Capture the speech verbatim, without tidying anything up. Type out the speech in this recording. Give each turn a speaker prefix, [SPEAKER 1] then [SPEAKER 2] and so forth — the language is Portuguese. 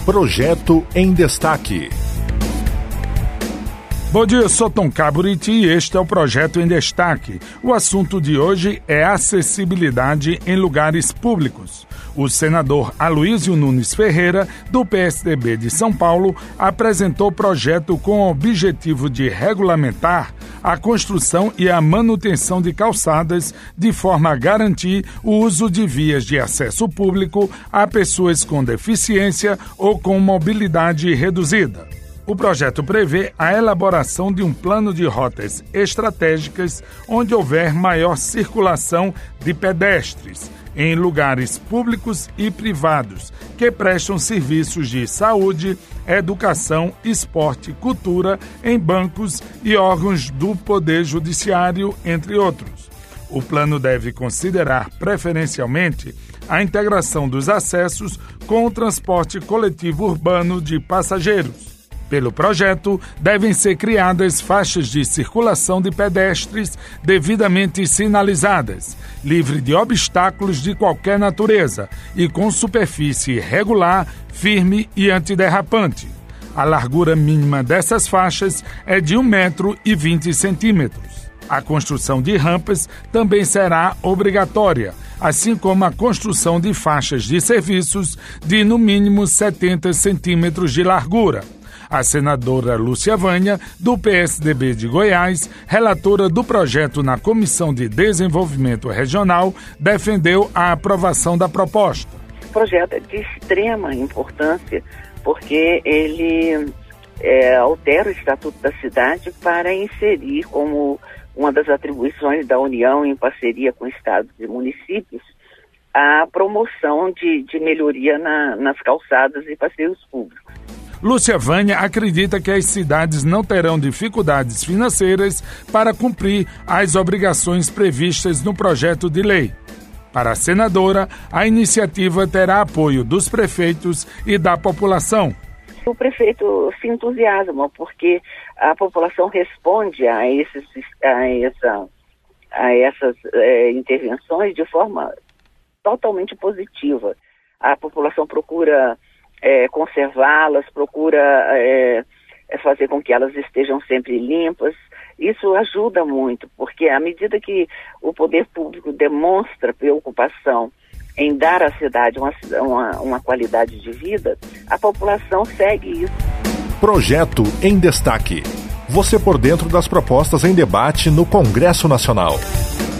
[SPEAKER 1] Projeto em Destaque.
[SPEAKER 2] Bom dia, eu sou Tom Caburiti e este é o Projeto em Destaque. O assunto de hoje é acessibilidade em lugares públicos. O senador Aloysio Nunes Ferreira, do P S D B de São Paulo, apresentou projeto com o objetivo de regulamentar a construção e a manutenção de calçadas de forma a garantir o uso de vias de acesso público a pessoas com deficiência ou com mobilidade reduzida. O projeto prevê a elaboração de um plano de rotas estratégicas onde houver maior circulação de pedestres em lugares públicos e privados que prestam serviços de saúde, educação, esporte, cultura em bancos e órgãos do Poder Judiciário, entre outros. O plano deve considerar preferencialmente a integração dos acessos com o transporte coletivo urbano de passageiros. Pelo projeto, devem ser criadas faixas de circulação de pedestres devidamente sinalizadas, livre de obstáculos de qualquer natureza e com superfície regular, firme e antiderrapante. A largura mínima dessas faixas é de um metro e vinte centímetros. A construção de rampas também será obrigatória, assim como a construção de faixas de serviços de no mínimo setenta centímetros de largura. A senadora Lúcia Vânia, do P S D B de Goiás, relatora do projeto na Comissão de Desenvolvimento Regional, defendeu a aprovação da proposta.
[SPEAKER 3] O projeto é de extrema importância porque ele é, altera o Estatuto da Cidade para inserir como uma das atribuições da União, em parceria com estados e municípios, a promoção de, de melhoria na, nas calçadas e passeios públicos.
[SPEAKER 2] Lúcia Vânia acredita que as cidades não terão dificuldades financeiras para cumprir as obrigações previstas no projeto de lei. Para a senadora, a iniciativa terá apoio dos prefeitos e da população.
[SPEAKER 3] O prefeito se entusiasma porque a população responde a, esses, a, essa, a essas é, intervenções de forma totalmente positiva. A população procura É, conservá-las, procura é, fazer com que elas estejam sempre limpas. Isso ajuda muito, porque à medida que o poder público demonstra preocupação em dar à cidade uma, uma, uma qualidade de vida, a população segue isso.
[SPEAKER 1] Projeto em Destaque. Você por dentro das propostas em debate no Congresso Nacional.